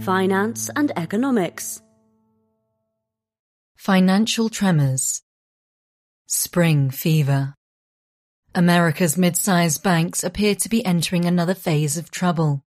finance and economics. Financial tremors. Spring fever. America's mid-sized banks appear to be entering another phase of trouble.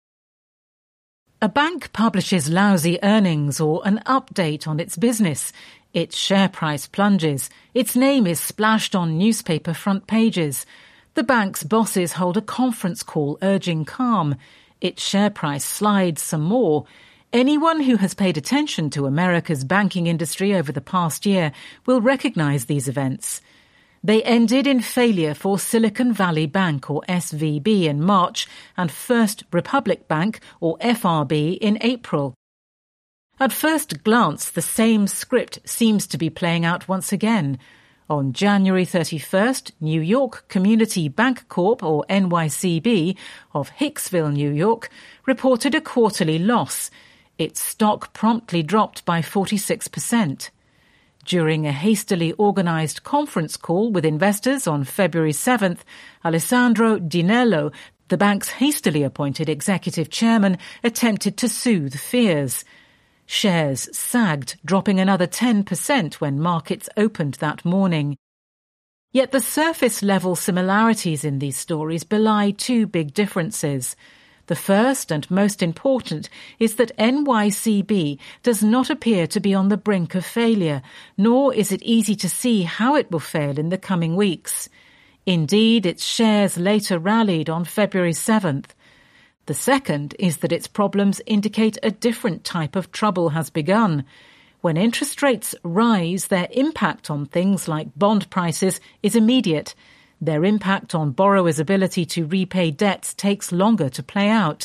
A bank publishes lousy earnings or an update on its business. Its share price plunges. Its name is splashed on newspaper front pages. The bank's bosses hold a conference call urging calm. Its share price slides some more. Anyone who has paid attention to America's banking industry over the past year will recognize these events. They ended in failure for Silicon Valley Bank, or SVB, in March and First Republic Bank, or FRB, in April. At first glance, the same script seems to be playing out once again. On January 31st, New York Community Bank Corp, or NYCB, of Hicksville, New York, reported a quarterly loss. Its stock promptly dropped by 46%. During a hastily organised conference call with investors on February 7th, Alessandro Dinello, the bank's hastily appointed executive chairman, attempted to soothe fears. Shares sagged, dropping another 10% when markets opened that morning. Yet the surface-level similarities in these stories belie two big differences. The first and most important is that NYCB does not appear to be on the brink of failure, nor is it easy to see how it will fail in the coming weeks. Indeed, its shares later rallied on February 7th. The second is that its problems indicate a different type of trouble has begun. When interest rates rise, their impact on things like bond prices is immediate. Their impact on borrowers' ability to repay debts takes longer to play out.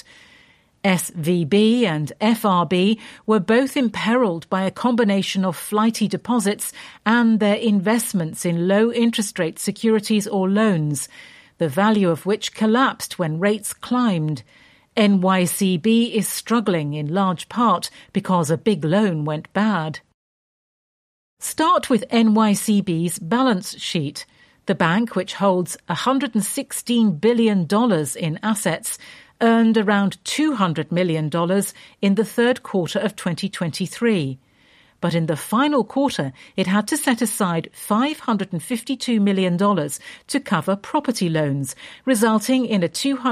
SVB and FRB were both imperiled by a combination of flighty deposits and their investments in low-interest rate securities or loans, the value of which collapsed when rates climbed. NYCB is struggling in large part because a big loan went bad. Start with NYCB's balance sheet. The bank, which holds $116 billion in assets, earned around $200 million in the third quarter of 2023. But in the final quarter, it had to set aside $552 million to cover property loans, resulting in a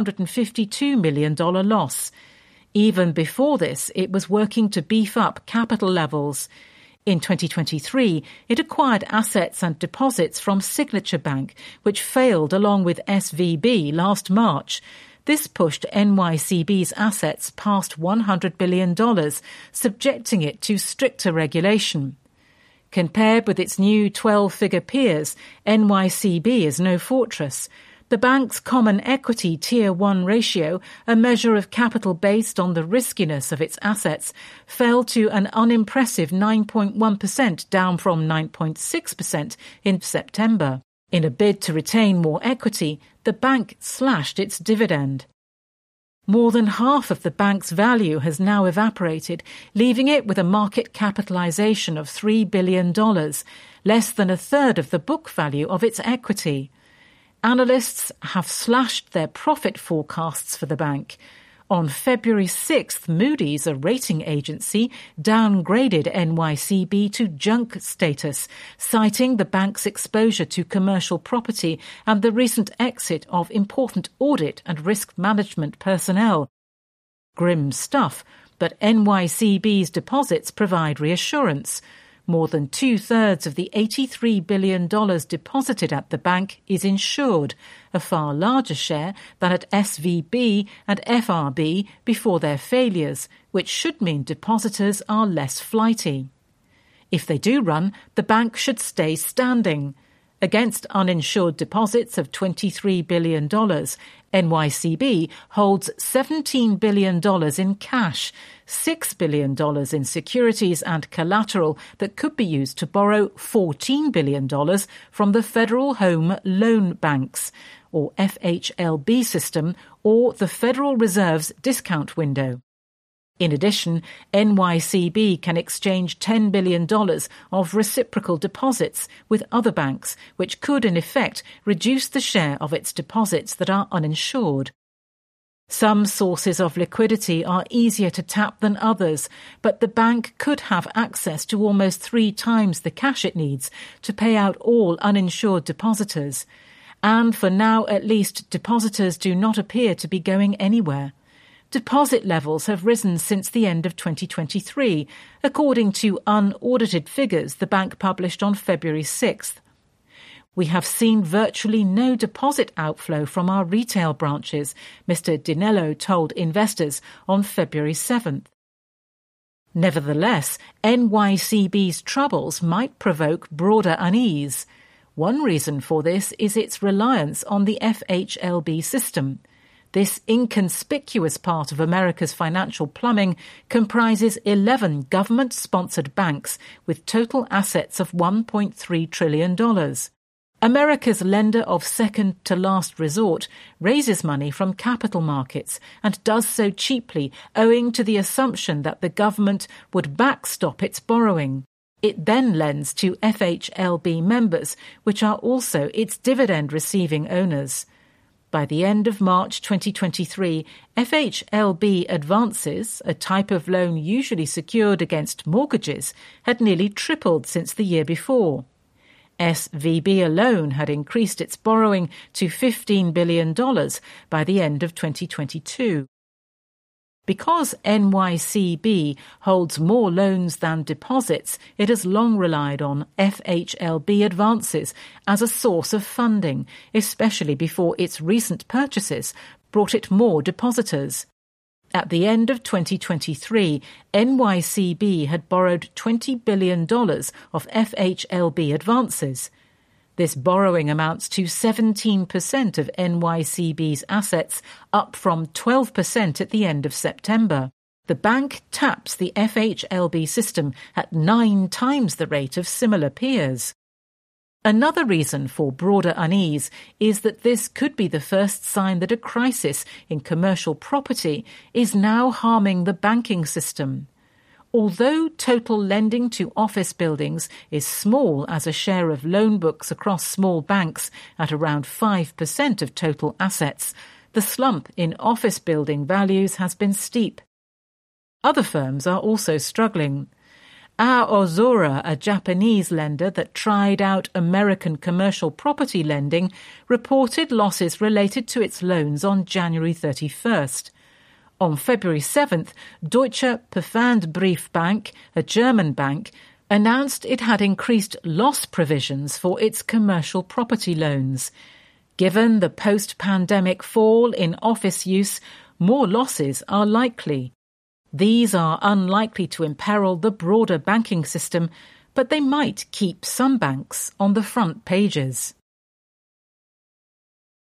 $252 million loss. Even before this, it was working to beef up capital levels. In 2023, it acquired assets and deposits from Signature Bank, which failed along with SVB last March. This pushed NYCB's assets past $100 billion, subjecting it to stricter regulation. Compared with its new 12-figure peers, NYCB is no fortress. The bank's Common Equity Tier 1 ratio, a measure of capital based on the riskiness of its assets, fell to an unimpressive 9.1%, down from 9.6% in September. In a bid to retain more equity, the bank slashed its dividend. More than half of the bank's value has now evaporated, leaving it with a market capitalization of $3 billion, less than a third of the book value of its equity. Analysts have slashed their profit forecasts for the bank. On February 6th, Moody's, a rating agency, downgraded NYCB to junk status, citing the bank's exposure to commercial property and the recent exit of important audit and risk management personnel. Grim stuff, but NYCB's deposits provide reassurance. More than two-thirds of the $83 billion deposited at the bank is insured, a far larger share than at SVB and FRB before their failures, which should mean depositors are less flighty. If they do run, the bank should stay standing. Against uninsured deposits of $23 billion, NYCB holds $17 billion in cash, $6 billion in securities and collateral that could be used to borrow $14 billion from the Federal Home Loan Banks, or FHLB system, or the Federal Reserve's discount window. In addition, NYCB can exchange $10 billion of reciprocal deposits with other banks, which could in effect reduce the share of its deposits that are uninsured. Some sources of liquidity are easier to tap than others, but the bank could have access to almost 3 times the cash it needs to pay out all uninsured depositors. And for now at least, depositors do not appear to be going anywhere. Deposit levels have risen since the end of 2023, according to unaudited figures the bank published on February 6th. We have seen virtually no deposit outflow from our retail branches, Mr. Dinello told investors on February 7th. Nevertheless, NYCB's troubles might provoke broader unease. One reason for this is its reliance on the FHLB system. This inconspicuous part of America's financial plumbing comprises 11 government-sponsored banks with total assets of $1.3 trillion. America's lender of second-to-last resort raises money from capital markets and does so cheaply owing to the assumption that the government would backstop its borrowing. It then lends to FHLB members, which are also its dividend-receiving owners. By the end of March 2023, FHLB advances, a type of loan usually secured against mortgages, had nearly tripled since the year before. SVB alone had increased its borrowing to $15 billion by the end of 2022. Because NYCB holds more loans than deposits, it has long relied on FHLB advances as a source of funding, especially before its recent purchases brought it more depositors. At the end of 2023, NYCB had borrowed $20 billion of FHLB advances. This borrowing amounts to 17% of NYCB's assets, up from 12% at the end of September. The bank taps the FHLB system at 9 times the rate of similar peers. Another reason for broader unease is that this could be the first sign that a crisis in commercial property is now harming the banking system. Although total lending to office buildings is small as a share of loan books across small banks at around 5% of total assets, the slump in office building values has been steep. Other firms are also struggling. Aozora, a Japanese lender that tried out American commercial property lending, reported losses related to its loans on January 31st. On February 7th, Deutsche Pfandbriefbank, a German bank, announced it had increased loss provisions for its commercial property loans. Given the post-pandemic fall in office use, more losses are likely. These are unlikely to imperil the broader banking system, but they might keep some banks on the front pages.